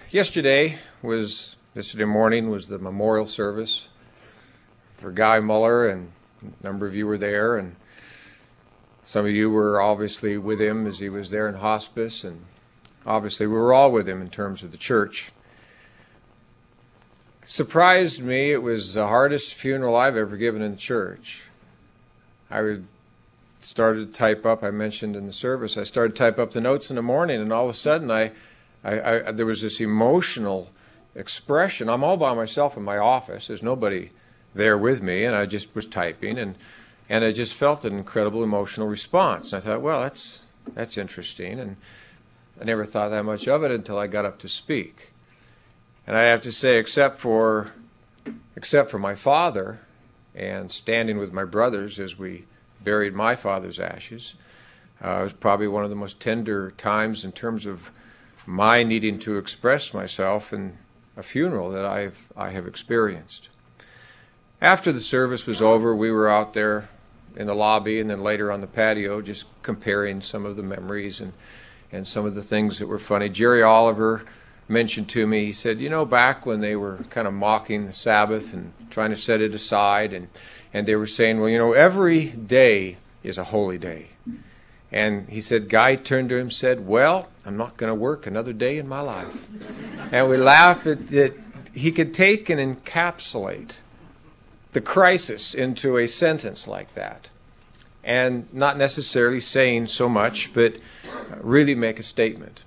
Yesterday morning was the memorial service for Guy Muller, and a number of you were there, and some of you were obviously with him as he was there in hospice, and obviously we were all with him in terms of the church. Surprised me, it was the hardest funeral I've ever given in the church. Started to type up, I mentioned in the service, I started to type up the notes in the morning, and all of a sudden there was this emotional expression. I'm all by myself in my office. There's nobody there with me, and I just was typing, and I just felt an incredible emotional response. And I thought, well, that's interesting, and I never thought that much of it until I got up to speak. And I have to say, except for my father and standing with my brothers as we buried my father's ashes, it was probably one of the most tender times in terms of my needing to express myself in a funeral that I have experienced. After the service was over, we were out there in the lobby and then later on the patio just comparing some of the memories and some of the things that were funny. Jerry Oliver mentioned to me, he said, back when they were kind of mocking the Sabbath and trying to set it aside, and they were saying, well, every day is a holy day. And he said, Guy turned to him and said, well, I'm not going to work another day in my life. And we laughed at that he could take and encapsulate the crisis into a sentence like that. And not necessarily saying so much, but really make a statement.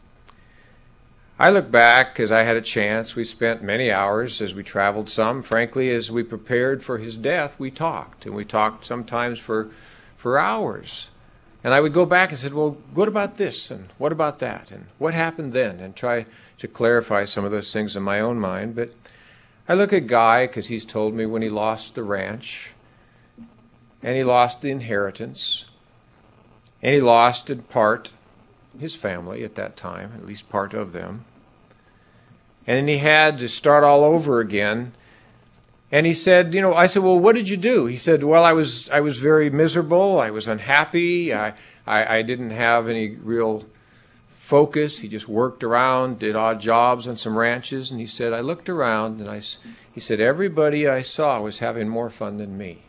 I look back, as I had a chance, we spent many hours as we traveled some. Frankly, as we prepared for his death, we talked. And we talked sometimes for hours. And I would go back and said, well, what about this? And what about that? And what happened then? And try to clarify some of those things in my own mind. But I look at Guy, because he's told me when he lost the ranch, and he lost the inheritance, and he lost in part his family at that time, at least part of them. And then he had to start all over again. And he said, I said, well, what did you do? He said, well, I was very miserable. I was unhappy. I didn't have any real focus. He just worked around, did odd jobs on some ranches. And he said, I looked around and he said, everybody I saw was having more fun than me.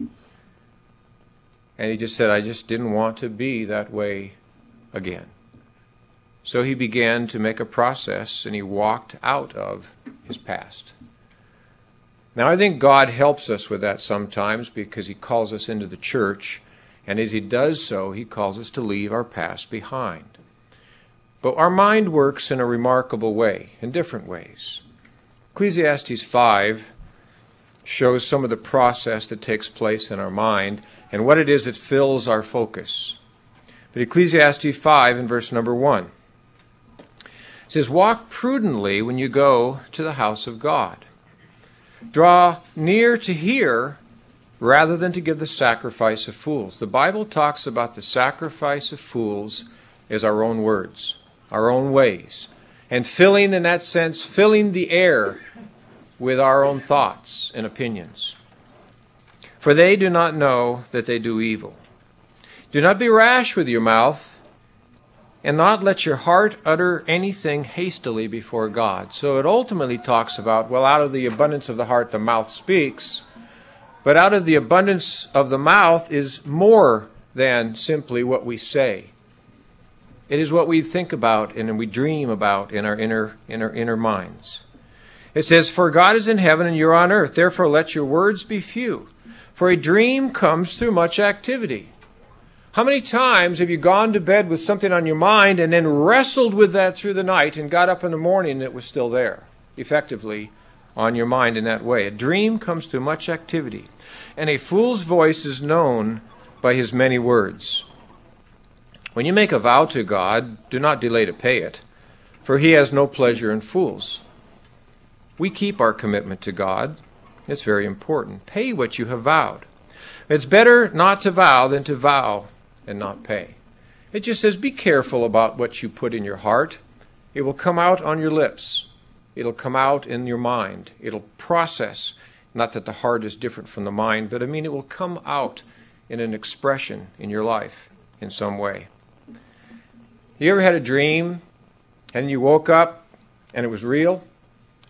And he just said, I just didn't want to be that way again. So he began to make a process, and he walked out of his past. Now, I think God helps us with that sometimes because he calls us into the church, and as he does so, he calls us to leave our past behind. But our mind works in a remarkable way, in different ways. Ecclesiastes 5 shows some of the process that takes place in our mind and what it is that fills our focus. But Ecclesiastes 5 in verse number 1 says, walk prudently when you go to the house of God. Draw near to hear rather than to give the sacrifice of fools. The Bible talks about the sacrifice of fools as our own words, our own ways, and filling, in that sense, filling the air with our own thoughts and opinions. For they do not know that they do evil. Do not be rash with your mouth, and not let your heart utter anything hastily before God. So it ultimately talks about, well, out of the abundance of the heart the mouth speaks, but out of the abundance of the mouth is more than simply what we say. It is what we think about and we dream about in our inner minds. It says, for God is in heaven and you're on earth, therefore let your words be few. For a dream comes through much activity. How many times have you gone to bed with something on your mind and then wrestled with that through the night and got up in the morning and it was still there, effectively on your mind in that way? A dream comes through much activity, and a fool's voice is known by his many words. When you make a vow to God, do not delay to pay it, for he has no pleasure in fools. We keep our commitment to God. It's very important. Pay what you have vowed. It's better not to vow than to vow and not pay. It just says be careful about what you put in your heart. It will come out on your lips. It'll come out in your mind. It'll process. Not that the heart is different from the mind, but it will come out in an expression in your life in some way. You ever had a dream and you woke up and it was real?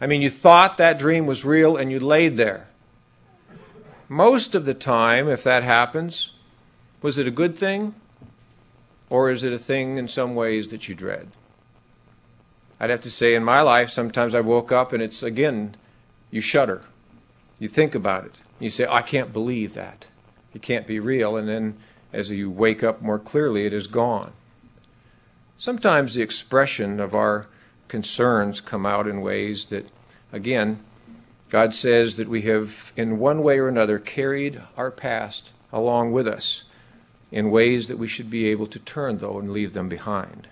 I mean, you thought that dream was real and you laid there. Most of the time, if that happens, was it a good thing? Or is it a thing in some ways that you dread? I'd have to say in my life, sometimes I woke up and it's, again, you shudder. You think about it. You say, I can't believe that. It can't be real. And then as you wake up more clearly, it is gone. Sometimes the expression of our concerns come out in ways that, again, God says that we have, in one way or another, carried our past along with us in ways that we should be able to turn, though, and leave them behind.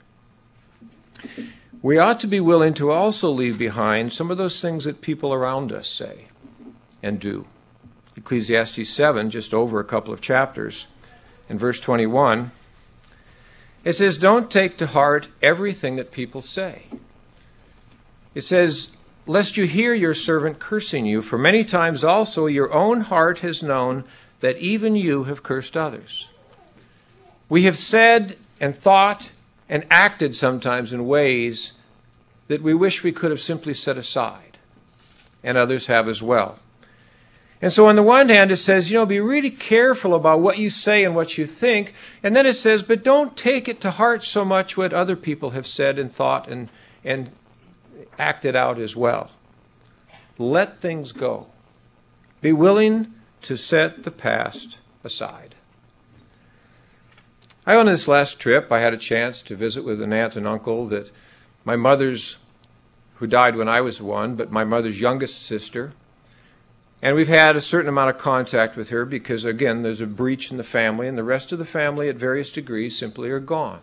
We ought to be willing to also leave behind some of those things that people around us say and do. Ecclesiastes 7, just over a couple of chapters, in verse 21, it says, don't take to heart everything that people say. It says, lest you hear your servant cursing you, for many times also your own heart has known that even you have cursed others. We have said and thought and acted sometimes in ways that we wish we could have simply set aside, and others have as well. And so on the one hand, it says, be really careful about what you say and what you think. And then it says, but don't take it to heart so much what other people have said and thought and acted out as well. Let things go. Be willing to set the past aside. On this last trip, I had a chance to visit with an aunt and uncle that my mother's, who died when I was one, but my mother's youngest sister. And we've had a certain amount of contact with her because, again, there's a breach in the family, and the rest of the family at various degrees simply are gone.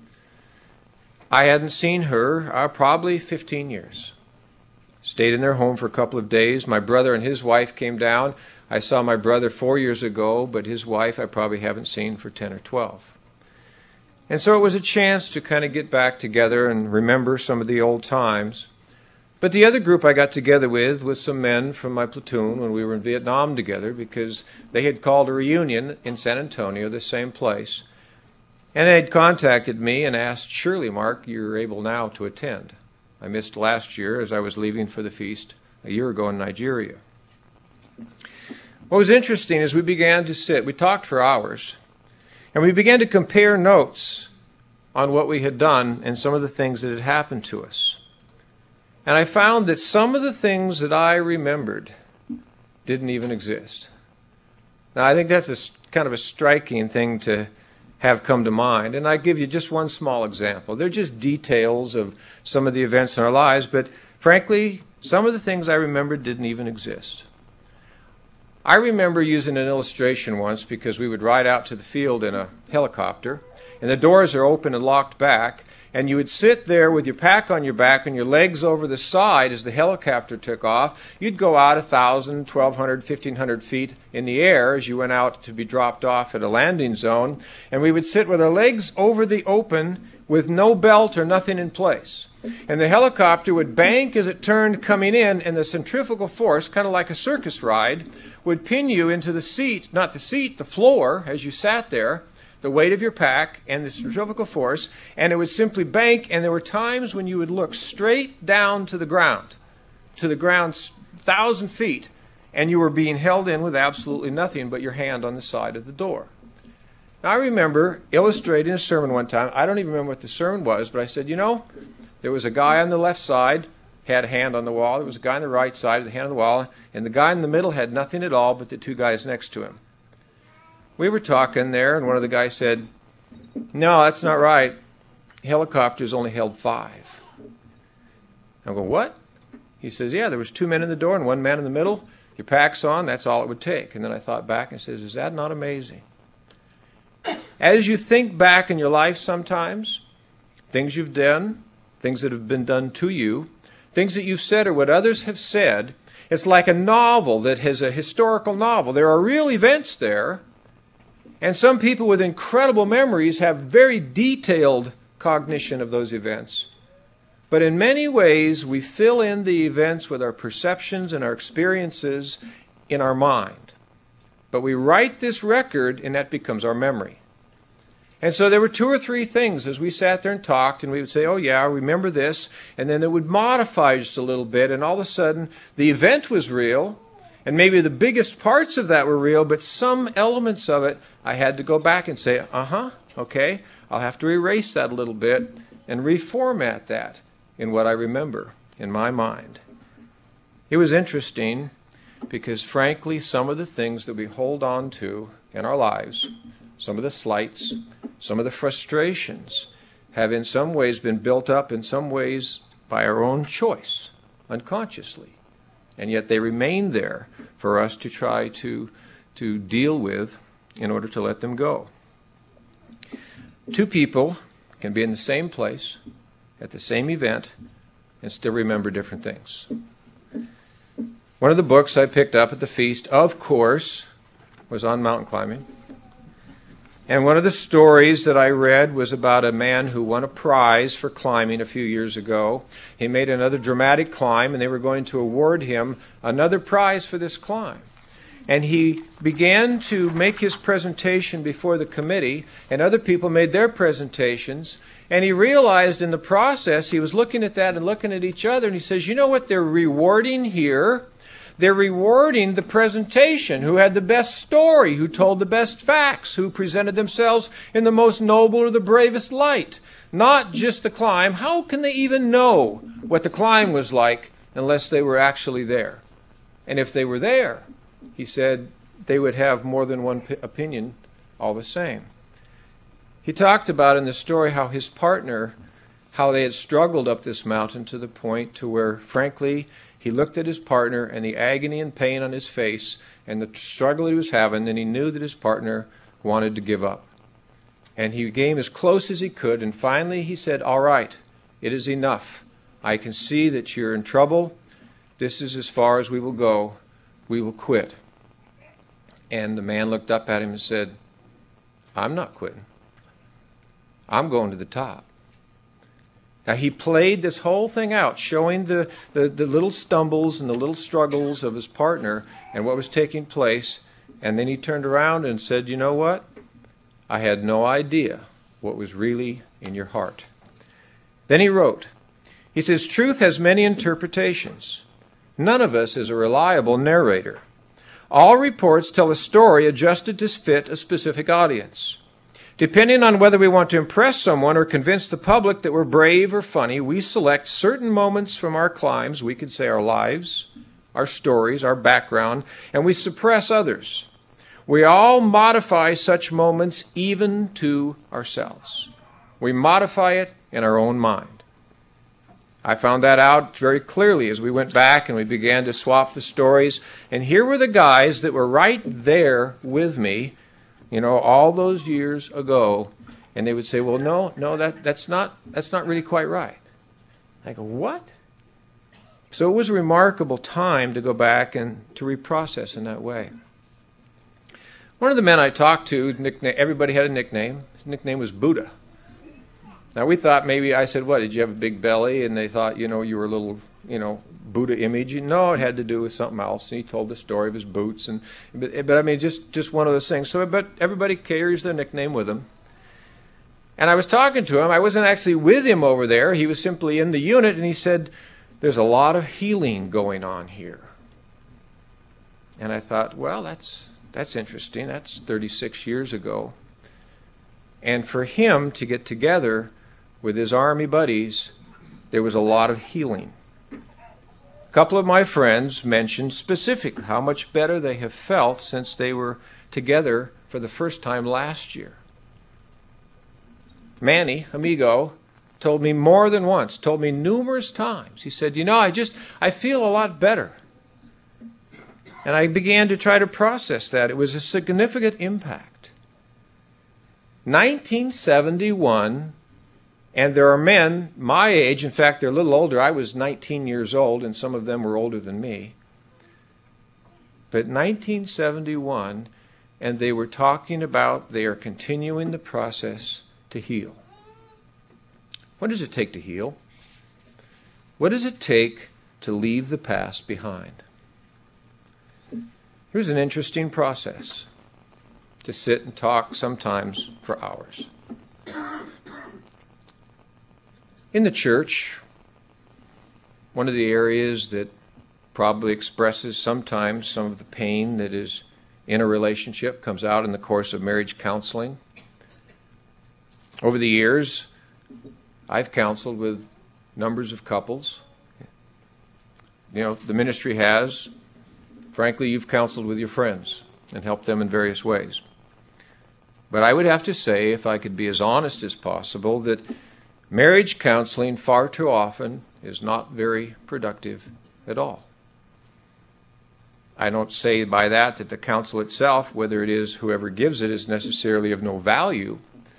I hadn't seen her probably 15 years. Stayed in their home for a couple of days. My brother and his wife came down. I saw my brother 4 years ago, but his wife I probably haven't seen for 10 or 12. And so it was a chance to kind of get back together and remember some of the old times. But the other group I got together with was some men from my platoon when we were in Vietnam together, because they had called a reunion in San Antonio, the same place. And they had contacted me and asked, surely, Mark, you're able now to attend. I missed last year as I was leaving for the feast a year ago in Nigeria. What was interesting is we began to sit. We talked for hours. And we began to compare notes on what we had done and some of the things that had happened to us. And I found that some of the things that I remembered didn't even exist. Now, I think that's kind of a striking thing to have come to mind. And I give you just one small example. They're just details of some of the events in our lives, but frankly, some of the things I remembered didn't even exist. I remember using an illustration once because we would ride out to the field in a helicopter, and the doors are open and locked back, and you would sit there with your pack on your back and your legs over the side as the helicopter took off. You'd go out 1,000, 1,200, 1,500 feet in the air as you went out to be dropped off at a landing zone, and we would sit with our legs over the open with no belt or nothing in place. And the helicopter would bank as it turned coming in, and the centrifugal force, kind of like a circus ride, would pin you into the seat, not the seat, the floor, as you sat there, the weight of your pack and the centrifugal force, and it would simply bank, and there were times when you would look straight down to the ground 1,000 feet, and you were being held in with absolutely nothing but your hand on the side of the door. Now, I remember illustrating a sermon one time. I don't even remember what the sermon was, but I said, there was a guy on the left side, had a hand on the wall. There was a guy on the right side with a hand on the wall, and the guy in the middle had nothing at all but the two guys next to him. We were talking there, and one of the guys said, no, that's not right. Helicopters only held 5. I go, what? He says, yeah, there was 2 men in the door and 1 man in the middle. Your pack's on, that's all it would take. And then I thought back and says, is that not amazing? As you think back in your life sometimes, things you've done, things that have been done to you, things that you've said or what others have said, it's like a novel that has a historical novel. There are real events there, and some people with incredible memories have very detailed cognition of those events. But in many ways, we fill in the events with our perceptions and our experiences in our mind. But we write this record, and that becomes our memory. And so there were 2 or 3 things as we sat there and talked, and we would say, oh yeah, I remember this, and then it would modify just a little bit, and all of a sudden the event was real, and maybe the biggest parts of that were real, but some elements of it I had to go back and say, okay, I'll have to erase that a little bit and reformat that in what I remember in my mind. It was interesting because, frankly, some of the things that we hold on to in our lives, some of the slights, some of the frustrations, have in some ways been built up in some ways by our own choice, unconsciously. And yet they remain there for us to try to deal with in order to let them go. 2 people can be in the same place at the same event and still remember different things. One of the books I picked up at the feast, of course, was on mountain climbing. And one of the stories that I read was about a man who won a prize for climbing a few years ago. He made another dramatic climb, and they were going to award him another prize for this climb. And he began to make his presentation before the committee, and other people made their presentations. And he realized in the process, he was looking at that and looking at each other, and he says, you know what they're rewarding here? They're rewarding the presentation, who had the best story, who told the best facts, who presented themselves in the most noble or the bravest light. Not just the climb. How can they even know what the climb was like unless they were actually there? And if they were there, he said, they would have more than one opinion all the same. He talked about in the story how his partner, how they had struggled up this mountain to the point to where, frankly, he looked at his partner and the agony and pain on his face and the struggle he was having, and he knew that his partner wanted to give up. And he came as close as he could, and finally he said, all right, it is enough. I can see that you're in trouble. This is as far as we will go. We will quit. And the man looked up at him and said, I'm not quitting. I'm going to the top. Now, he played this whole thing out, showing the little stumbles and the little struggles of his partner and what was taking place. And then he turned around and said, you know what? I had no idea what was really in your heart. Then he wrote, he says, truth has many interpretations. None of us is a reliable narrator. All reports tell a story adjusted to fit a specific audience. Depending on whether we want to impress someone or convince the public that we're brave or funny, we select certain moments from our climbs, we could say our lives, our stories, our background, and we suppress others. We all modify such moments even to ourselves. We modify it in our own mind. I found that out very clearly as we went back and we began to swap the stories. And here were the guys that were right there with me, all those years ago, and they would say, well, no, that's not really quite right. I go, what? So it was a remarkable time to go back and to reprocess in that way. One of the men I talked to, everybody had a nickname. His nickname was Buddha. Now we thought maybe, I said, what, did you have a big belly? And they thought, you were a little, Buddha image. No, it had to do with something else. And he told the story of his boots. But I mean, just one of those things. So, but everybody carries their nickname with them. And I was talking to him. I wasn't actually with him over there. He was simply in the unit. And he said, there's a lot of healing going on here. And I thought, well, that's interesting. That's 36 years ago. And for him to get together with his army buddies, there was a lot of healing. A couple of my friends mentioned specifically how much better they have felt since they were together for the first time last year. Manny, amigo, told me more than once, told me numerous times. He said, I feel a lot better. And I began to try to process that. It was a significant impact. 1971, and there are men my age, in fact, they're a little older. I was 19 years old, and some of them were older than me. But 1971, and they were talking about they are continuing the process to heal. What does it take to heal? What does it take to leave the past behind? Here's an interesting process. To sit and talk sometimes for hours. In the church, one of the areas that probably expresses sometimes some of the pain that is in a relationship comes out in the course of marriage counseling. Over the years, I've counseled with numbers of couples. You know, the ministry has. Frankly, you've counseled with your friends and helped them in various ways. But I would have to say, if I could be as honest as possible, that marriage counseling far too often is not very productive at all. I don't say by that the counsel itself, whether it is whoever gives it, is necessarily of no value.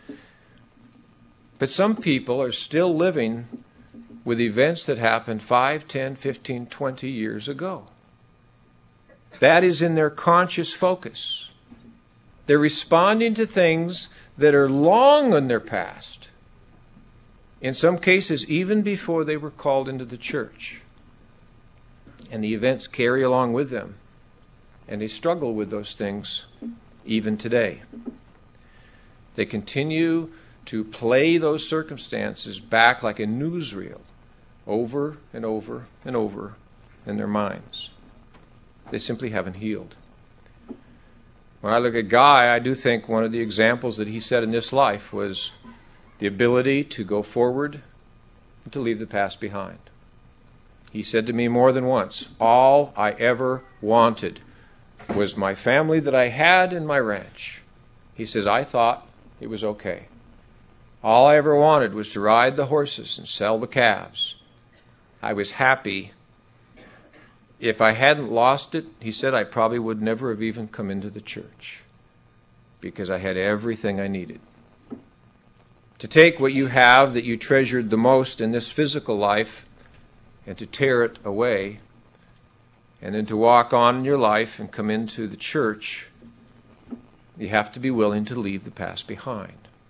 But some people are still living with events that happened 5, 10, 15, 20 years ago. That is in their conscious focus. They're responding to things that are long in their past. In some cases, even before they were called into the church. And the events carry along with them. And they struggle with those things even today. They continue to play those circumstances back like a newsreel over and over and over in their minds. They simply haven't healed. When I look at Guy, I do think one of the examples that he set in this life was the ability to go forward and to leave the past behind. He said to me more than once, all I ever wanted was my family that I had in my ranch. He says, I thought it was okay. All I ever wanted was to ride the horses and sell the calves. I was happy. If I hadn't lost it, he said, I probably would never have even come into the church because I had everything I needed. To take what you have that you treasured the most in this physical life and to tear it away, and then to walk on in your life and come into the church, you have to be willing to leave the past behind.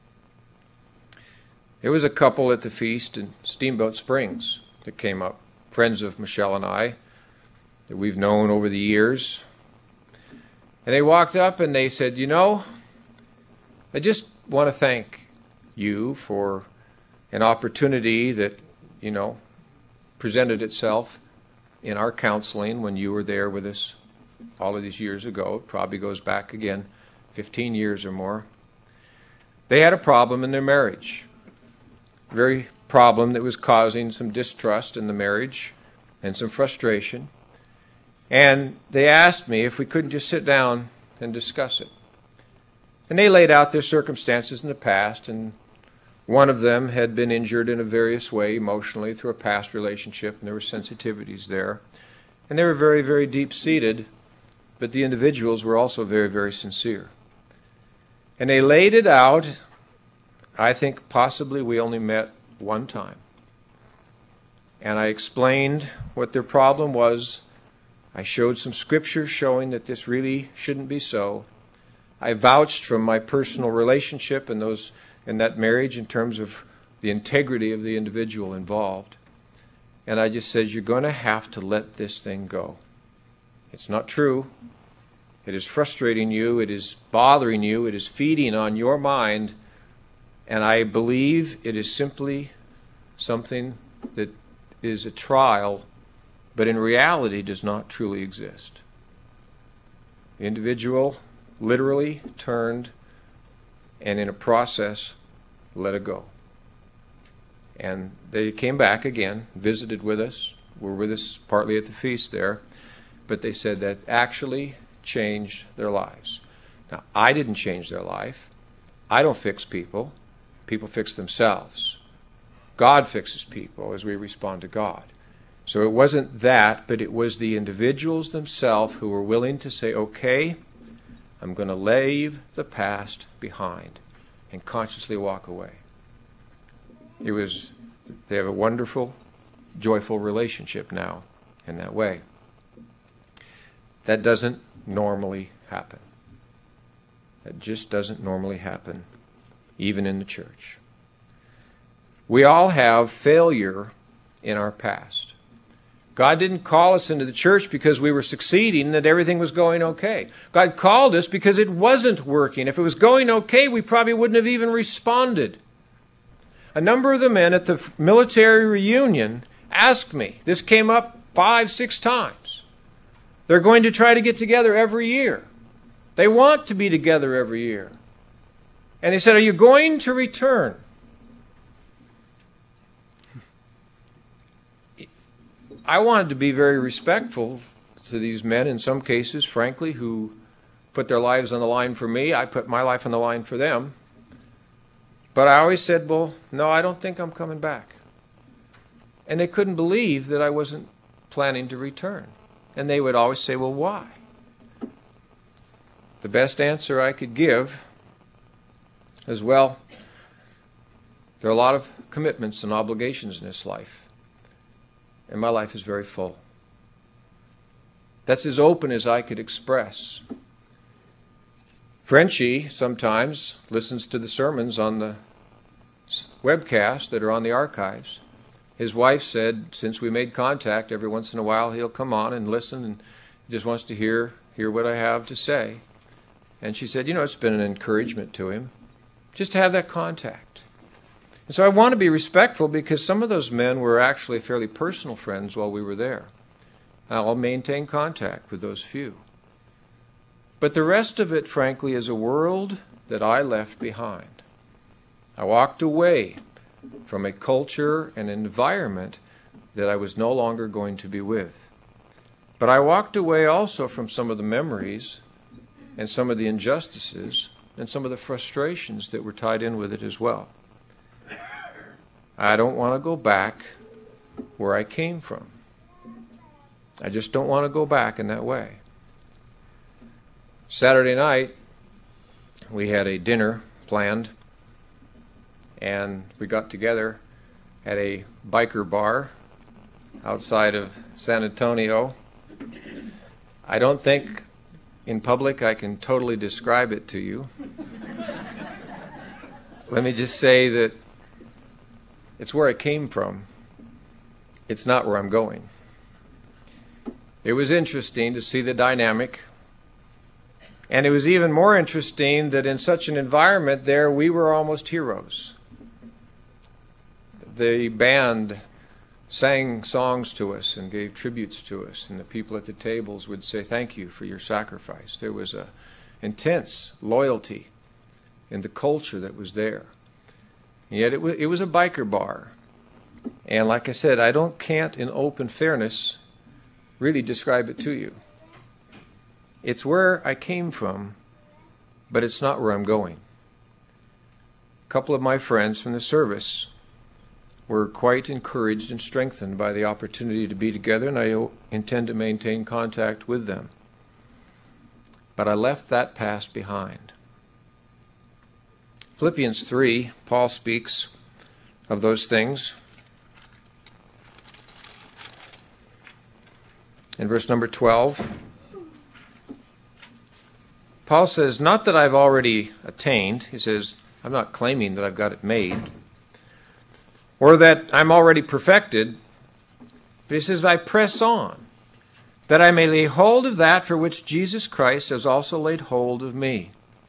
There was a couple at the feast in Steamboat Springs that came up, friends of Michelle and I, that we've known over the years. And they walked up and they said, you know, I just want to thank you for an opportunity that, you know, presented itself in our counseling when you were there with us all of these years ago. It probably goes back again 15 years or more. They had a problem in their marriage. A very problem that was causing some distrust in the marriage and some frustration. And they asked me if we couldn't just sit down and discuss it. And they laid out their circumstances in the past, and one of them had been injured in a various way emotionally through a past relationship, and there were sensitivities there. And they were very, very deep-seated, but the individuals were also very, very sincere. And they laid it out. I think possibly we only met one time. And I explained what their problem was. I showed some scripture showing that this really shouldn't be so. I vouched from my personal relationship in that marriage in terms of the integrity of the individual involved. And I just said, you're going to have to let this thing go. It's not true. It is frustrating you. It is bothering you. It is feeding on your mind. And I believe it is simply something that is a trial, but in reality does not truly exist. The individual literally turned and in a process let it go. And they came back again, visited with us, were with us partly at the feast there, but they said that actually changed their lives. Now, I didn't change their life. I don't fix people. People fix themselves. God fixes people as we respond to God. So it wasn't that, but it was the individuals themselves who were willing to say, okay, I'm going to leave the past behind and consciously walk away. They have a wonderful, joyful relationship now in that way. That doesn't normally happen. That just doesn't normally happen, even in the church. We all have failure in our past. God didn't call us into the church because we were succeeding, that everything was going okay. God called us because it wasn't working. If it was going okay, we probably wouldn't have even responded. A number of the men at the military reunion asked me, this came up 5, 6 times. They're going to try to get together every year. They want to be together every year. And they said, are you going to return? I wanted to be very respectful to these men, in some cases, frankly, who put their lives on the line for me. I put my life on the line for them. But I always said, well, no, I don't think I'm coming back. And they couldn't believe that I wasn't planning to return. And they would always say, well, why? The best answer I could give is, well, there are a lot of commitments and obligations in this life. And my life is very full. That's as open as I could express. Frenchie sometimes listens to the sermons on the webcast that are on the archives. His wife said, since we made contact, every once in a while he'll come on and listen and just wants to hear what I have to say. And she said, it's been an encouragement to him just to have that contact. And so I want to be respectful because some of those men were actually fairly personal friends while we were there. I'll maintain contact with those few. But the rest of it, frankly, is a world that I left behind. I walked away from a culture and environment that I was no longer going to be with. But I walked away also from some of the memories and some of the injustices and some of the frustrations that were tied in with it as well. I don't want to go back where I came from. I just don't want to go back in that way. Saturday night, we had a dinner planned, and we got together at a biker bar outside of San Antonio. I don't think in public I can totally describe it to you. Let me just say that it's where I came from. It's not where I'm going. It was interesting to see the dynamic. And it was even more interesting that in such an environment there, we were almost heroes. The band sang songs to us and gave tributes to us, and the people at the tables would say, thank you for your sacrifice. There was an intense loyalty in the culture that was there. And yet it was a biker bar. And like I said, I can't in open fairness really describe it to you. It's where I came from, but it's not where I'm going. A couple of my friends from the service were quite encouraged and strengthened by the opportunity to be together, and I intend to maintain contact with them. But I left that past behind. Philippians 3, Paul speaks of those things. In verse number 12, Paul says, not that I've already attained. He says, I'm not claiming that I've got it made, or that I'm already perfected. But he says, I press on, that I may lay hold of that for which Jesus Christ has also laid hold of me.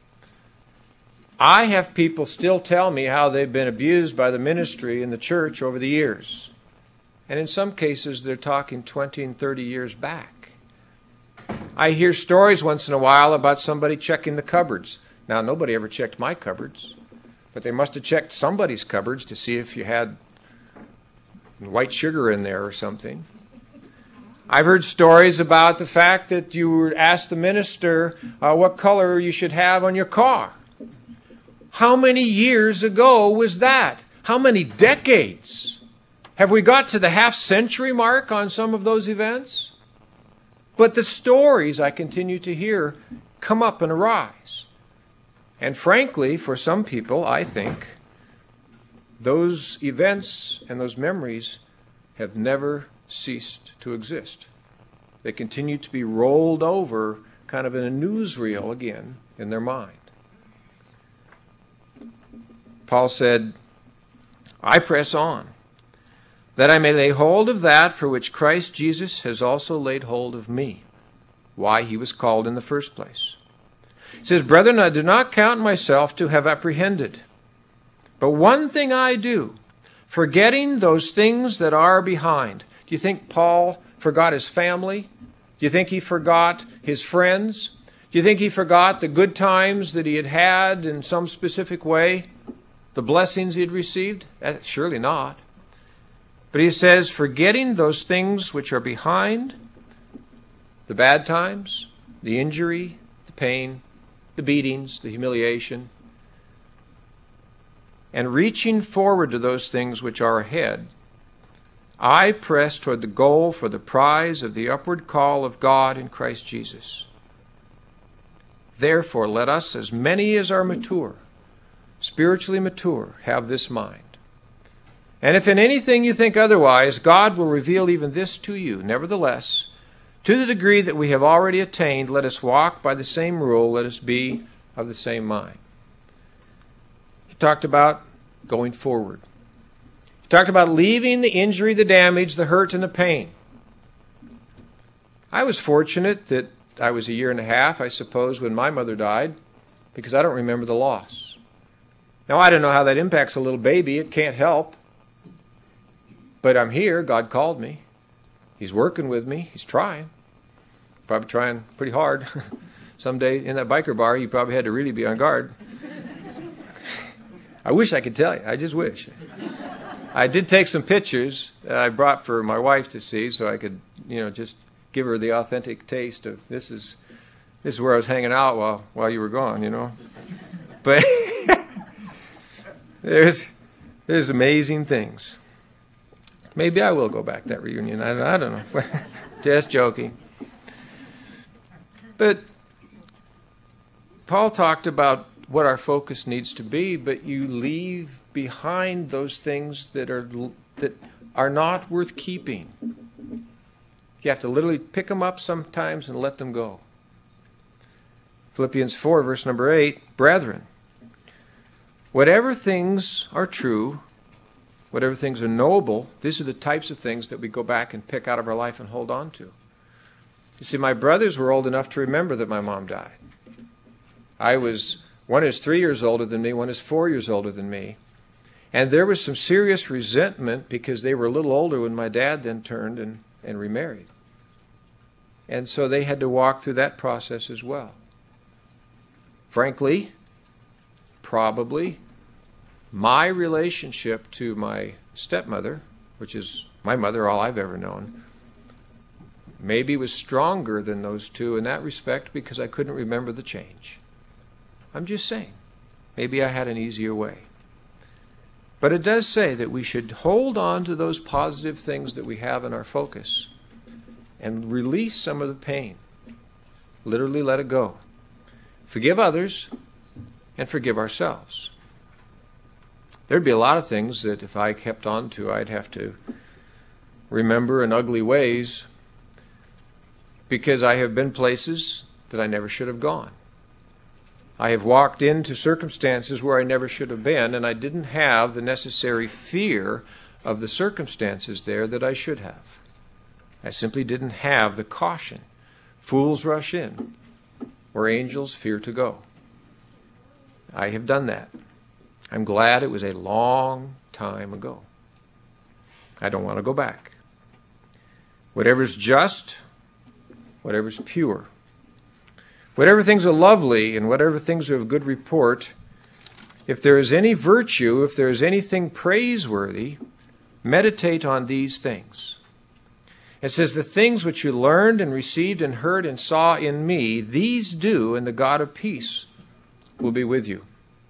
I have people still tell me how they've been abused by the ministry in the church over the years. And in some cases, they're talking 20 and 30 years back. I hear stories once in a while about somebody checking the cupboards. Now, nobody ever checked my cupboards, but they must have checked somebody's cupboards to see if you had white sugar in there or something. I've heard stories about the fact that you were asked the minister what color you should have on your car. How many years ago was that? How many decades? Have we got to the half-century mark on some of those events? But the stories I continue to hear come up and arise. And frankly, for some people, I think, those events and those memories have never ceased to exist. They continue to be rolled over kind of in a newsreel again in their mind. Paul said, I press on, that I may lay hold of that for which Christ Jesus has also laid hold of me. Why he was called in the first place. He says, brethren, I do not count myself to have apprehended. But one thing I do, forgetting those things that are behind. Do you think Paul forgot his family? Do you think he forgot his friends? Do you think he forgot the good times that he had had in some specific way? The blessings he had received? Surely not. But he says, forgetting those things which are behind, the bad times, the injury, the pain, the beatings, the humiliation, and reaching forward to those things which are ahead, I press toward the goal for the prize of the upward call of God in Christ Jesus. Therefore, let us, as many as are mature, spiritually mature, have this mind. And if in anything you think otherwise, God will reveal even this to you. Nevertheless, to the degree that we have already attained, let us walk by the same rule, let us be of the same mind. He talked about going forward. He talked about leaving the injury, the damage, the hurt, and the pain. I was fortunate that I was a year and a half, I suppose, when my mother died, because I don't remember the loss. Now, I don't know how that impacts a little baby. It can't help. But I'm here. God called me. He's working with me. He's trying. Probably trying pretty hard. Someday in that biker bar, you probably had to really be on guard. I wish I could tell you. I just wish. I did take some pictures that I brought for my wife to see so I could, just give her the authentic taste of this is where I was hanging out while you were gone, But there's amazing things. Maybe I will go back to that reunion. I don't know. Just joking. But Paul talked about what our focus needs to be, but you leave behind those things that are not worth keeping. You have to literally pick them up sometimes and let them go. Philippians 4, verse number 8, brethren, whatever things are true, whatever things are noble, these are the types of things that we go back and pick out of our life and hold on to. You see, my brothers were old enough to remember that my mom died. One is 3 years older than me, one is 4 years older than me. And there was some serious resentment because they were a little older when my dad then turned and remarried. And so they had to walk through that process as well. Frankly, probably, my relationship to my stepmother, which is my mother, all I've ever known, maybe was stronger than those two in that respect because I couldn't remember the change. I'm just saying, maybe I had an easier way. But it does say that we should hold on to those positive things that we have in our focus and release some of the pain. Literally let it go. Forgive others and forgive ourselves. There'd be a lot of things that if I kept on to, I'd have to remember in ugly ways because I have been places that I never should have gone. I have walked into circumstances where I never should have been, and I didn't have the necessary fear of the circumstances there that I should have. I simply didn't have the caution. Fools rush in where angels fear to go. I have done that. I'm glad it was a long time ago. I don't want to go back. Whatever's just, whatever's pure, whatever things are lovely and whatever things are of good report, if there is any virtue, if there is anything praiseworthy, meditate on these things. It says, the things which you learned and received and heard and saw in me, these do, and the God of peace will be with you.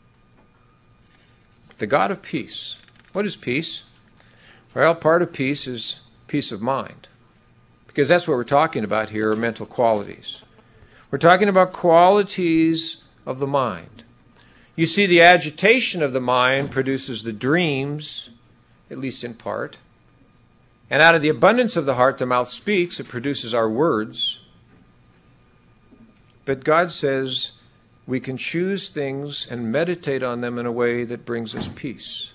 The God of peace. What is peace? Well, part of peace is peace of mind. Because that's what we're talking about here, are mental qualities. We're talking about qualities of the mind. You see, the agitation of the mind produces the dreams, at least in part. And out of the abundance of the heart, the mouth speaks. It produces our words. But God says we can choose things and meditate on them in a way that brings us peace.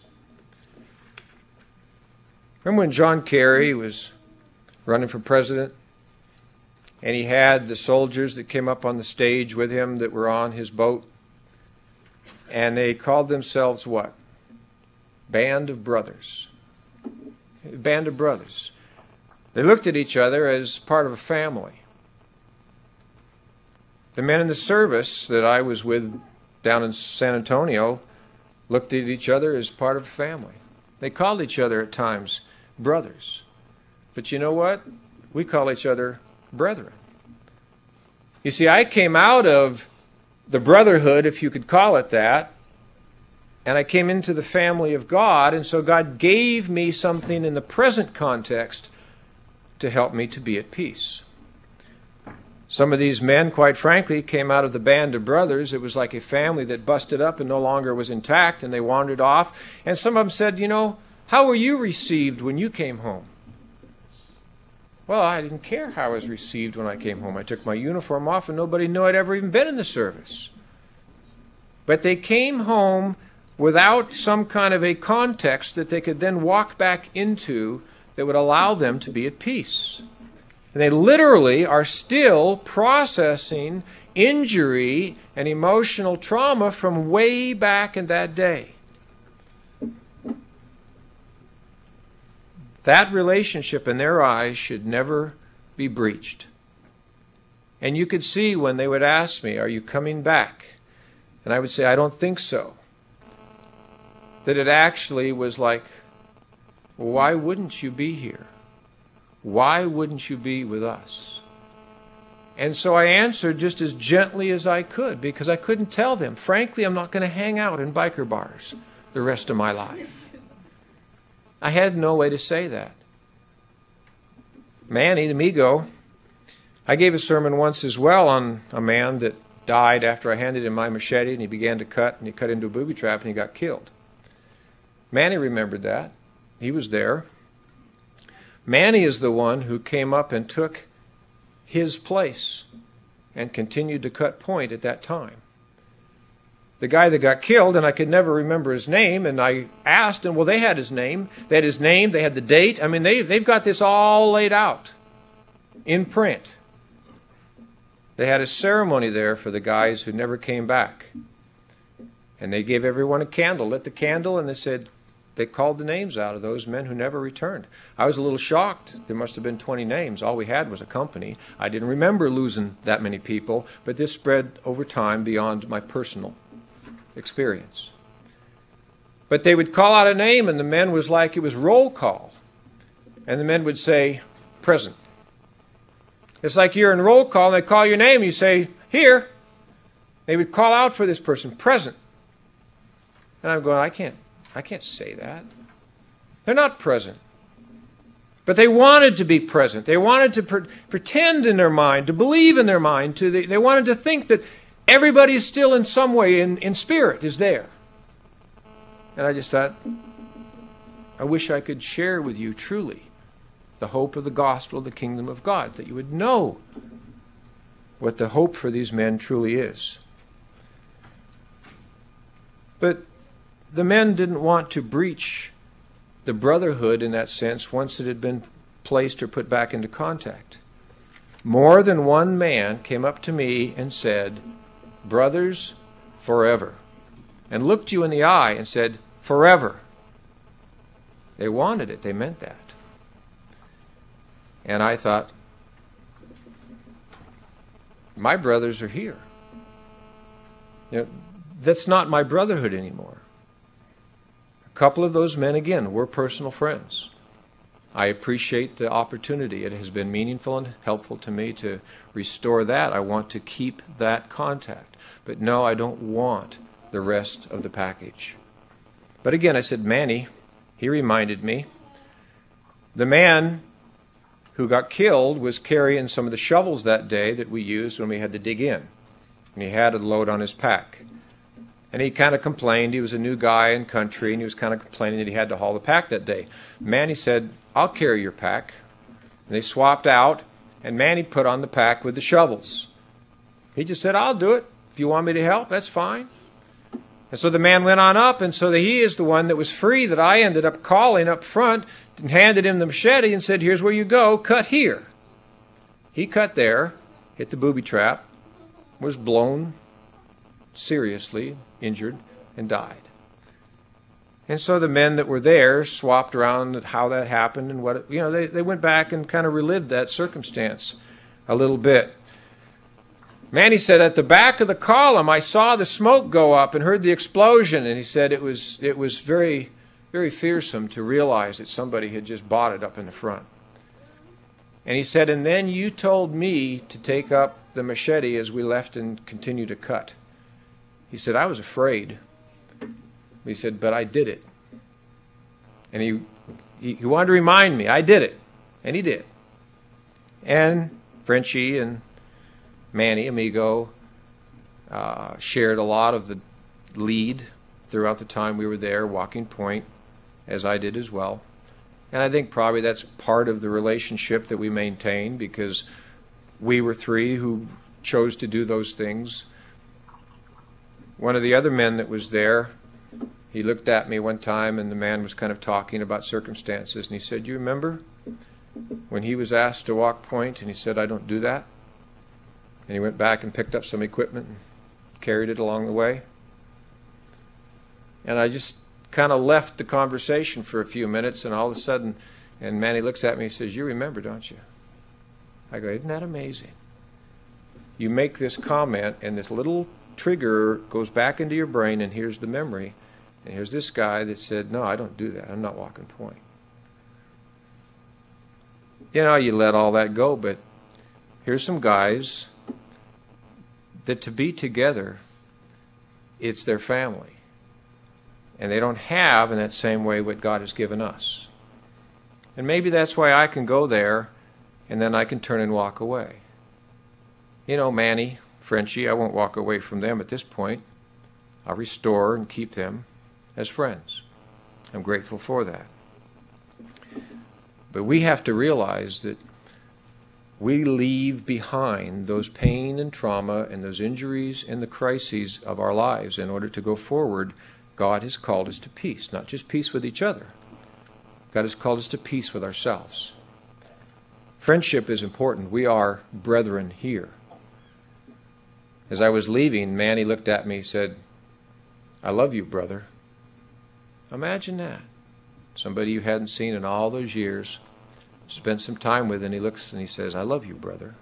Remember when John Kerry was running for president? And he had the soldiers that came up on the stage with him that were on his boat. And they called themselves what? band of brothers. A band of brothers. They looked at each other as part of a family. The men in the service that I was with down in San Antonio looked at each other as part of a family. They called each other at times brothers. But you know what? We call each other brethren. You see, I came out of the brotherhood, if you could call it that, and I came into the family of God, and so God gave me something in the present context to help me to be at peace. Some of these men, quite frankly, came out of the band of brothers. It was like a family that busted up and no longer was intact, and they wandered off. And some of them said, you know, how were you received when you came home? Well, I didn't care how I was received when I came home. I took my uniform off and nobody knew I'd ever even been in the service. But they came home without some kind of a context that they could then walk back into that would allow them to be at peace. And they literally are still processing injury and emotional trauma from way back in that day. That relationship in their eyes should never be breached. And you could see when they would ask me, are you coming back? And I would say, I don't think so. That it actually was like, well, why wouldn't you be here? Why wouldn't you be with us? And so I answered just as gently as I could, because I couldn't tell them. Frankly, I'm not going to hang out in biker bars the rest of my life. I had no way to say that. Manny, the Migo, I gave a sermon once as well on a man that died after I handed him my machete, and he began to cut, and he cut into a booby trap, and he got killed. Manny remembered that. He was there. Manny is the one who came up and took his place and continued to cut point at that time. The guy that got killed, and I could never remember his name, and I asked, and well, they had his name. They had his name, they had the date. I mean, they've got this all laid out in print. They had a ceremony there for the guys who never came back. And they gave everyone a candle, lit the candle, and they called the names out of those men who never returned. I was a little shocked. There must have been 20 names. All we had was a company. I didn't remember losing that many people, but this spread over time beyond my personal experience. But they would call out a name, and the men was like it was roll call. And the men would say, present. It's like you're in roll call, and they call your name, and you say, here. They would call out for this person, present. And I'm going, I can't say that. They're not present. But they wanted to be present. They wanted to pretend in their mind, to believe in their mind. They wanted to think that everybody is still in some way, in spirit, is there. And I just thought, I wish I could share with you truly the hope of the gospel of the kingdom of God, that you would know what the hope for these men truly is. But the men didn't want to breach the brotherhood in that sense once it had been placed or put back into contact. More than one man came up to me and said, brothers, forever. And looked you in the eye and said, forever. They wanted it. They meant that. And I thought, my brothers are here. You know, that's not my brotherhood anymore. A couple of those men, again, were personal friends. I appreciate the opportunity. It has been meaningful and helpful to me to restore that. I want to keep that contact. But no, I don't want the rest of the package. But again, I said, Manny, he reminded me, the man who got killed was carrying some of the shovels that day that we used when we had to dig in. And he had a load on his pack. And he kind of complained. He was a new guy in country, and he was kind of complaining that he had to haul the pack that day. Manny said, I'll carry your pack. And they swapped out, and Manny put on the pack with the shovels. He just said, I'll do it. If you want me to help, that's fine. And so the man went on up, and so he is the one that was free that I ended up calling up front and handed him the machete and said, here's where you go, cut here. He cut there, hit the booby trap, was blown seriously, injured, and died. And so the men that were there swapped around how that happened and what, they went back and kind of relived that circumstance a little bit. Manny said, at the back of the column, I saw the smoke go up and heard the explosion. And he said it was very, very fearsome to realize that somebody had just bought it up in the front. And he said, and then you told me to take up the machete as we left and continue to cut. He said, I was afraid. He said, but I did it. And he wanted to remind me, I did it. And he did. And Frenchie and Manny, amigo, shared a lot of the lead throughout the time we were there, walking point, as I did as well. And I think probably that's part of the relationship that we maintain, because we were three who chose to do those things. One of the other men that was there, he looked at me one time, and the man was kind of talking about circumstances, and he said, you remember when he was asked to walk point, and he said, I don't do that? And he went back and picked up some equipment and carried it along the way. And I just kind of left the conversation for a few minutes, and all of a sudden, and Manny looks at me and says, you remember, don't you? I go, isn't that amazing? You make this comment, and this little trigger goes back into your brain, and here's the memory. And here's this guy that said, no, I don't do that. I'm not walking point. You let all that go, but here's some guys that to be together, it's their family. And they don't have in that same way what God has given us. And maybe that's why I can go there and then I can turn and walk away. Manny, Frenchie, I won't walk away from them at this point. I'll restore and keep them as friends. I'm grateful for that. But we have to realize that we leave behind those pain and trauma and those injuries and the crises of our lives in order to go forward. God has called us to peace, not just peace with each other. God has called us to peace with ourselves. Friendship is important. We are brethren here. As I was leaving, Manny looked at me and said, I love you, brother. Imagine that. Somebody you hadn't seen in all those years, spent some time with, and he looks and he says, I love you, brother.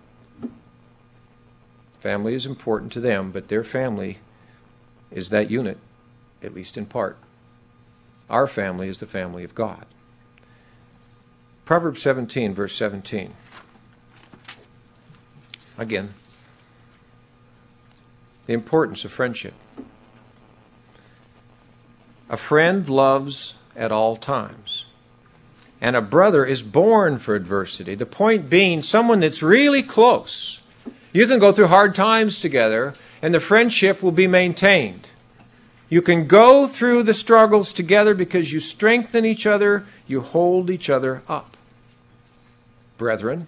Family is important to them, but their family is that unit, at least in part. Our family is the family of God. Proverbs 17, verse 17. Again, the importance of friendship. A friend loves at all times, and a brother is born for adversity. The point being, someone that's really close. You can go through hard times together, and the friendship will be maintained. You can go through the struggles together because you strengthen each other, you hold each other up. Brethren,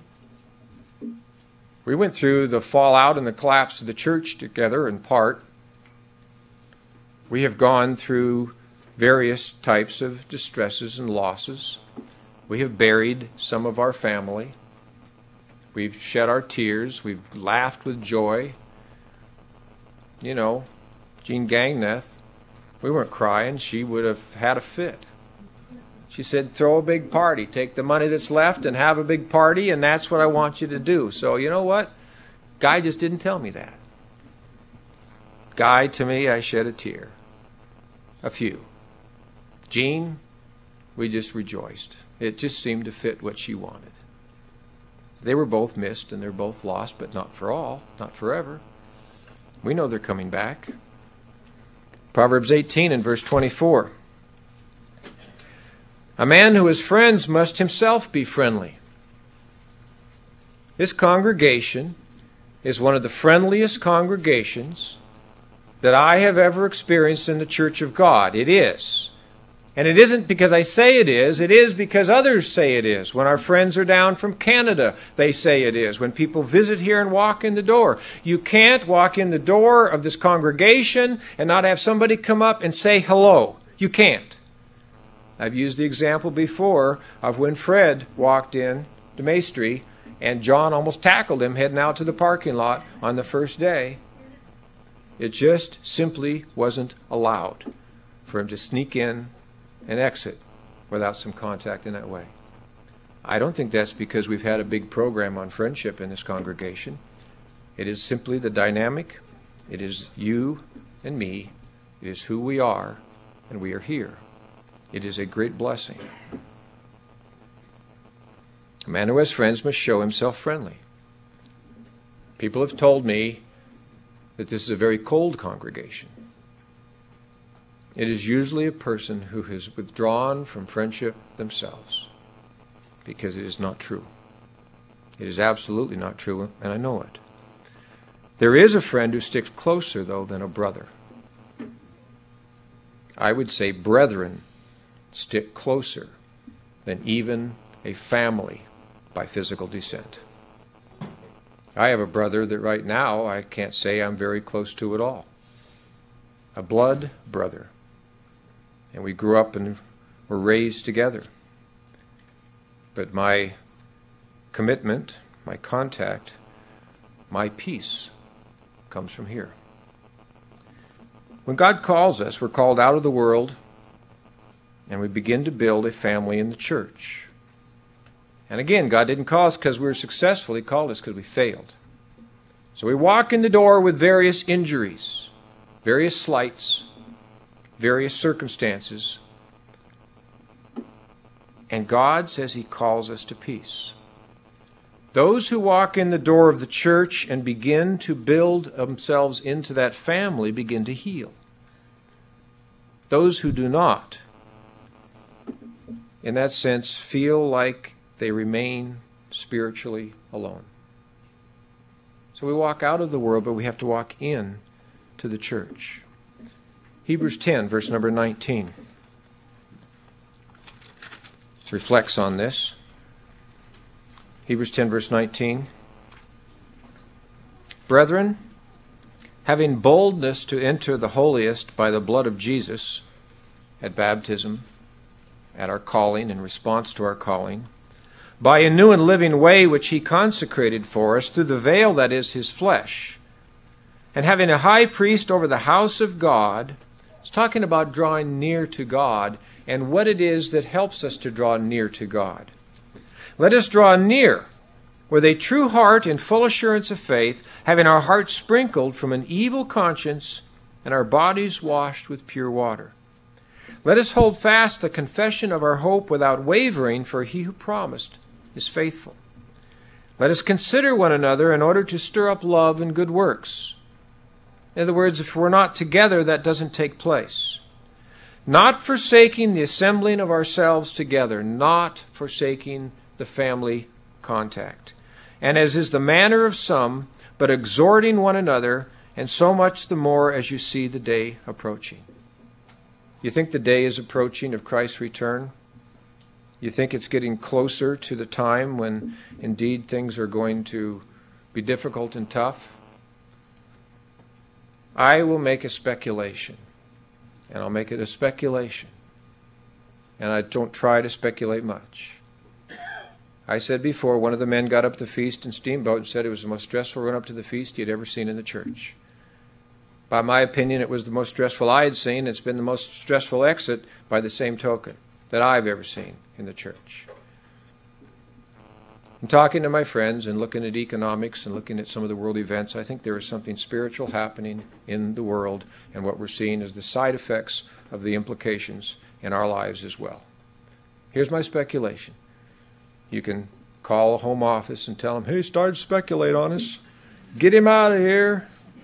we went through the fallout and the collapse of the church together in part. We have gone through various types of distresses and losses. We have buried some of our family. We've shed our tears. We've laughed with joy. Jean Gangneth, we weren't crying. She would have had a fit. She said, throw a big party. Take the money that's left and have a big party, and that's what I want you to do. So you know what? Guy just didn't tell me that. Guy, to me, I shed a tear. A few. Jean, we just rejoiced. It just seemed to fit what she wanted. They were both missed and they're both lost, but not for all, not forever. We know they're coming back. Proverbs 18 and verse 24. A man who has friends must himself be friendly. This congregation is one of the friendliest congregations that I have ever experienced in the Church of God. It is. And it isn't because I say it is because others say it is. When our friends are down from Canada, they say it is. When people visit here and walk in the door, you can't walk in the door of this congregation and not have somebody come up and say hello. You can't. I've used the example before of when Fred walked in to Maestri and John almost tackled him heading out to the parking lot on the first day. It just simply wasn't allowed for him to sneak in and exit without some contact in that way. I don't think that's because we've had a big program on friendship in this congregation. It is simply the dynamic. It is you and me. It is who we are, and we are here. It is a great blessing. A man who has friends must show himself friendly. People have told me that this is a very cold congregation. It is usually a person who has withdrawn from friendship themselves, because it is not true. It is absolutely not true, and I know it. There is a friend who sticks closer, though, than a brother. I would say brethren stick closer than even a family by physical descent. I have a brother that right now I can't say I'm very close to at all. A blood brother. And we grew up and were raised together. But my commitment, my contact, my peace comes from here. When God calls us, we're called out of the world, and we begin to build a family in the church. And again, God didn't call us because we were successful. He called us because we failed. So we walk in the door with various injuries, various slights, various circumstances. And God says He calls us to peace. Those who walk in the door of the church and begin to build themselves into that family begin to heal. Those who do not, in that sense, feel like they remain spiritually alone. So we walk out of the world, but we have to walk in to the church. Hebrews 10, verse number 19, reflects on this. Hebrews 10, verse 19. Brethren, having boldness to enter the holiest by the blood of Jesus, at baptism, at our calling, in response to our calling, by a new and living way which He consecrated for us through the veil that is His flesh, and having a high priest over the house of God. It's talking about drawing near to God and what it is that helps us to draw near to God. Let us draw near with a true heart and full assurance of faith, having our hearts sprinkled from an evil conscience and our bodies washed with pure water. Let us hold fast the confession of our hope without wavering, for He who promised is faithful. Let us consider one another in order to stir up love and good works. In other words, if we're not together, that doesn't take place. Not forsaking the assembling of ourselves together, not forsaking the family contact. And as is the manner of some, but exhorting one another, and so much the more as you see the day approaching. You think the day is approaching of Christ's return? You think it's getting closer to the time when indeed things are going to be difficult and tough? I will make a speculation, and I'll make it a speculation, and I don't try to speculate much. I said before, one of the men got up to the feast in Steamboat and said it was the most stressful run up to the feast he had ever seen in the church. By my opinion, it was the most stressful I had seen. It's been the most stressful exit by the same token that I've ever seen in the church. And talking to my friends and looking at economics and looking at some of the world events, I think there is something spiritual happening in the world, and what we're seeing is the side effects of the implications in our lives as well. Here's my speculation. You can call a home office and tell them, hey, start to speculate on us. Get him out of here.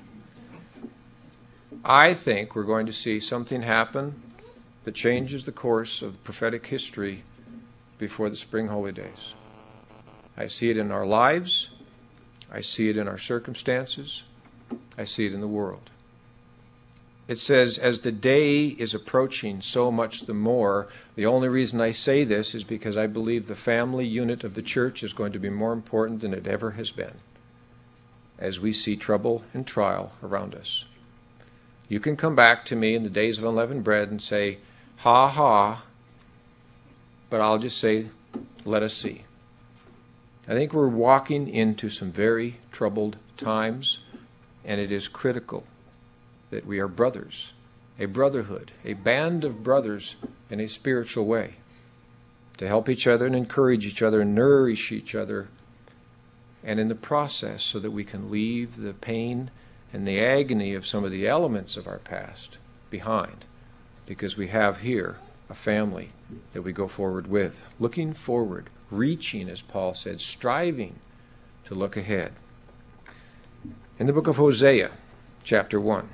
I think we're going to see something happen that changes the course of prophetic history before the spring holy days. I see it in our lives. I see it in our circumstances. I see it in the world. It says, as the day is approaching, so much the more. The only reason I say this is because I believe the family unit of the church is going to be more important than it ever has been as we see trouble and trial around us. You can come back to me in the days of unleavened bread and say, ha ha, but I'll just say, let us see. I think we're walking into some very troubled times, and it is critical that we are brothers, a brotherhood, a band of brothers in a spiritual way, to help each other and encourage each other and nourish each other, and in the process so that we can leave the pain and the agony of some of the elements of our past behind, because we have here a family that we go forward with, looking forward, reaching, as Paul said, striving to look ahead. In the book of Hosea, chapter 1,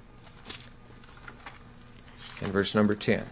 and verse number 10.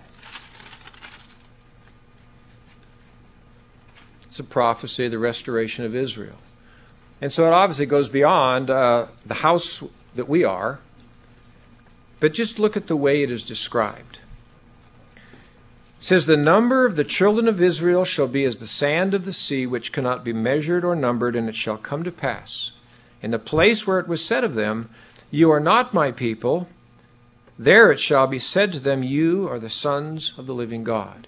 It's a prophecy of the restoration of Israel. And so it obviously goes beyond the house that we are, but just look at the way it is described. It says, "The number of the children of Israel shall be as the sand of the sea, which cannot be measured or numbered, and it shall come to pass, in the place where it was said of them, You are not my people, there it shall be said to them, You are the sons of the living God."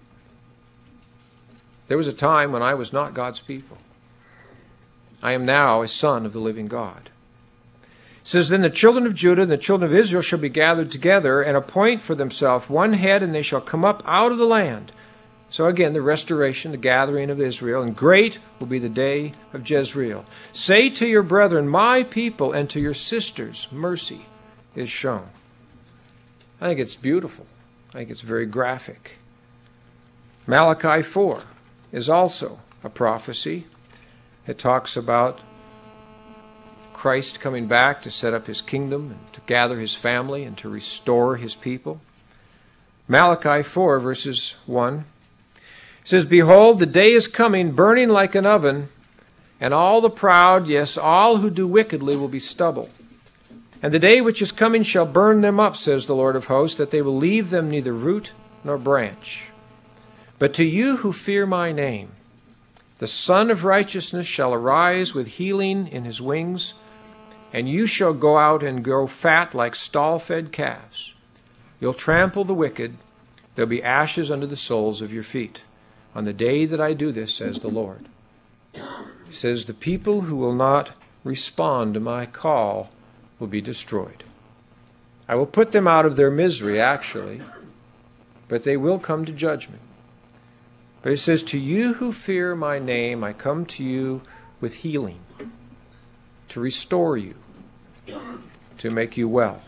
There was a time when I was not God's people. I am now a son of the living God. It says, "Then the children of Judah and the children of Israel shall be gathered together, and appoint for themselves one head, and they shall come up out of the land." So again, the restoration, the gathering of Israel, and great will be the day of Jezreel. "Say to your brethren, My people, and to your sisters, mercy is shown." I think it's beautiful. I think it's very graphic. Malachi 4 is also a prophecy. It talks about Christ coming back to set up his kingdom and to gather his family and to restore his people. Malachi 4, verses 1, says, "Behold, the day is coming, burning like an oven, and all the proud, yes, all who do wickedly, will be stubble. And the day which is coming shall burn them up, says the Lord of hosts, that they will leave them neither root nor branch. But to you who fear my name, the Son of Righteousness shall arise with healing in his wings, and you shall go out and grow fat like stall-fed calves. You'll trample the wicked. There'll be ashes under the soles of your feet on the day that I do this, says the Lord." He says, the people who will not respond to my call will be destroyed. I will put them out of their misery, actually, but they will come to judgment. But it says, "To you who fear my name, I come to you with healing, to restore you, to make you well."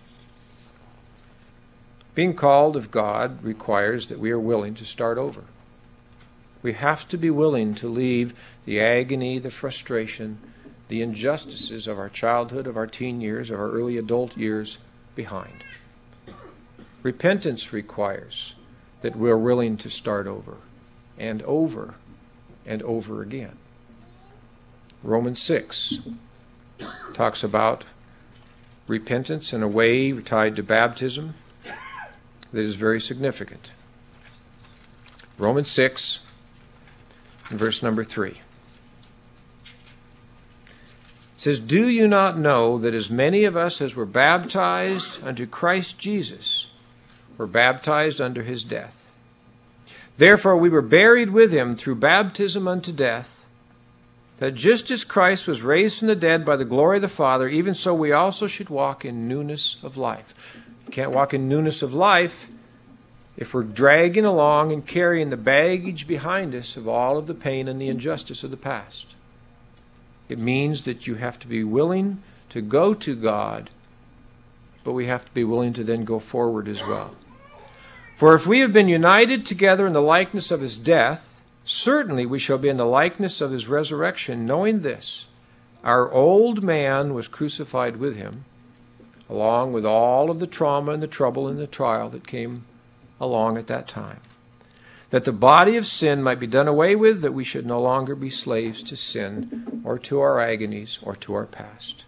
Being called of God requires that we are willing to start over. We have to be willing to leave the agony, the frustration, the injustices of our childhood, of our teen years, of our early adult years behind. Repentance requires that we're willing to start over and over and over again. Romans 6 talks about repentance in a way tied to baptism that is very significant. Romans 6 and verse number 3. It says, "Do you not know that as many of us as were baptized unto Christ Jesus were baptized unto his death? Therefore we were buried with him through baptism unto death, that just as Christ was raised from the dead by the glory of the Father, even so we also should walk in newness of life." You can't walk in newness of life if we're dragging along and carrying the baggage behind us of all of the pain and the injustice of the past. It means that you have to be willing to go to God, but we have to be willing to then go forward as well. "For if we have been united together in the likeness of his death, certainly we shall be in the likeness of his resurrection, knowing this, our old man was crucified with him, along with all of the trauma and the trouble and the trial that came along at that time, that the body of sin might be done away with, that we should no longer be slaves to sin or to our agonies or to our past."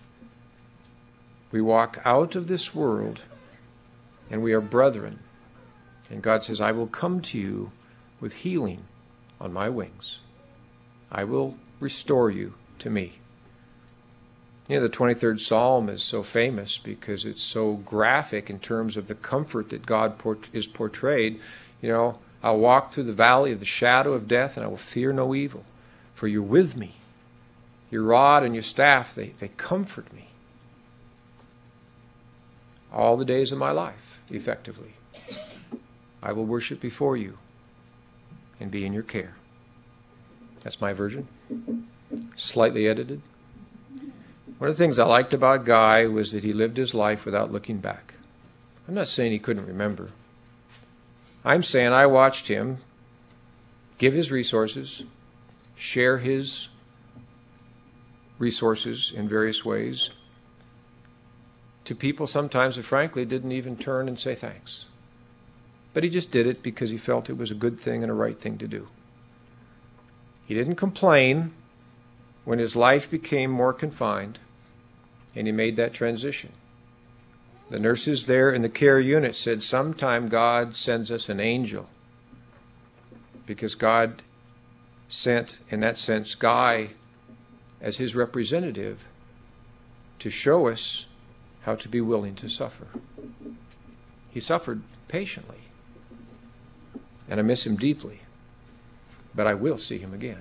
We walk out of this world and we are brethren. And God says, "I will come to you with healing on my wings. I will restore you to me." You know, the 23rd Psalm is so famous because it's so graphic in terms of the comfort that God is portrayed. You know, "I'll walk through the valley of the shadow of death, and I will fear no evil, for you're with me. Your rod and your staff, they comfort me all the days of my life, effectively. I will worship before you and be in your care. That's my version, slightly edited. One of the things I liked about Guy was that he lived his life without looking back. I'm not saying he couldn't remember. I'm saying I watched him give his resources, share his resources in various ways to people sometimes that frankly didn't even turn and say thanks. But he just did it because he felt it was a good thing and a right thing to do. He didn't complain when his life became more confined, and he made that transition. The nurses there in the care unit said, sometime God sends us an angel, because God sent, in that sense, Guy as his representative to show us how to be willing to suffer. He suffered patiently, and I miss him deeply, but I will see him again.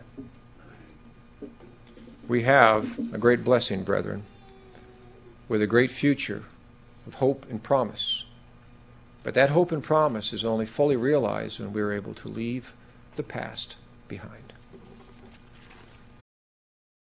We have a great blessing, brethren, with a great future of hope and promise. But that hope and promise is only fully realized when we are able to leave the past behind.